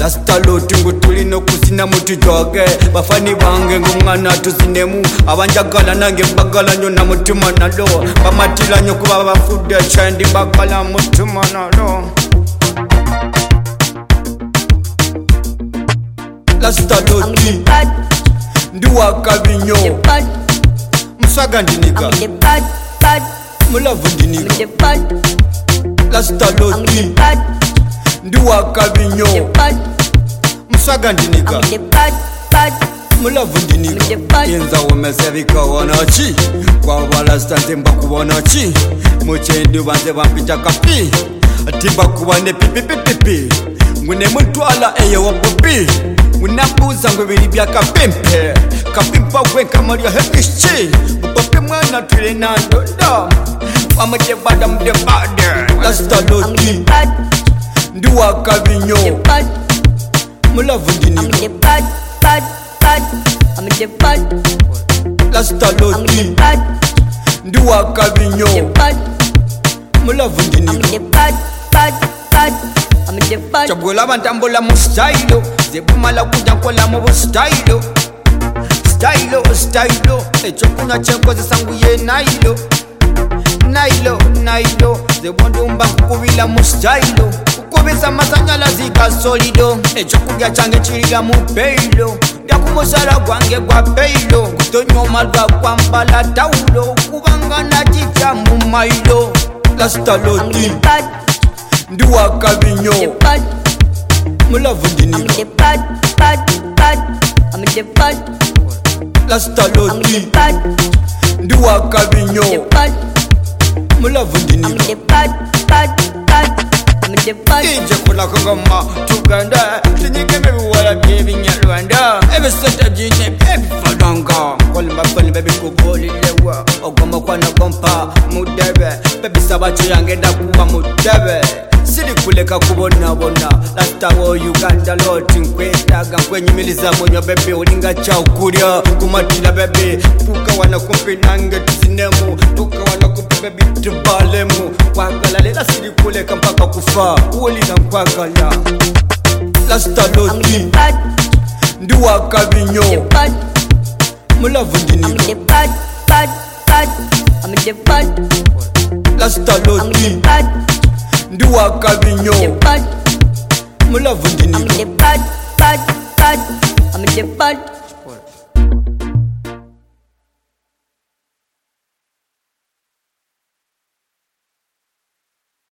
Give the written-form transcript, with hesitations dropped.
Lasitalo tungu tulino kusina mutu joge bafani bange ngumwana tuzinemu abanjagala nange bagala nyo na mutima nalo bamatila nyo kuba bafude chendi bagala mutima nalo Lasitalo ti nduwa kabinyo musaga ndinika mulavu ndinika Lasitalo ti nduwa kabinyo musaga ndinika mulavu ndinika yenza womesebika wanachi kwa balasitante mbakubanachi muchendi banze bampita kapi timba kubane pipipipipi ngune mutwala eye wabubi unabuza ngo biri bya kapempe kapimpa kwenka Maria hekishi upape mwana tule na ndoda amade bada mde bada Lasitalo ti nduwa kabinyo mulavu ndinika Lasitalo ti nduwa kabinyo mulavu ndinika Chabola bantambola mu stylo zebumala kuja kola mu stylo echokunya chenkozesa nguye nailo zebondumba kukubila mu stylo kukubisa masanyalazi ga solido echokulya change chirira mu peilo ndyakumusala gwange gwa peilo kutonyoma lwa kwambala taulo kubangana chicha mu mailo Lasitalo ti nduwa kabinyo mulavu ndinika Lasitalo ti nduwa kabinyo mulavu ndinika ije kula kagama tuganda tinyike mebiwala byebinyarwanda ebisata jine ebifadanga kolimba bebi kubulilewa ogoma kwana gompa mudebe bebisaba chiyange ndakuba mudebe siri kuleka kubonabona Lasitawo Uganda loti nkwetaga nkwenyimiliza monyo bebe ulinga chaukulya kumatila bebe puka wana kumpi nange tuzinemu puka wana kumpi bebe tubalemu kwagala lela siri kuleka mpaka kufa uolina nkwagala Lasitalo ti nduwa kabinyo mulavu ndinika Lasitalo ti nduwa kabinyo mulavu ndinika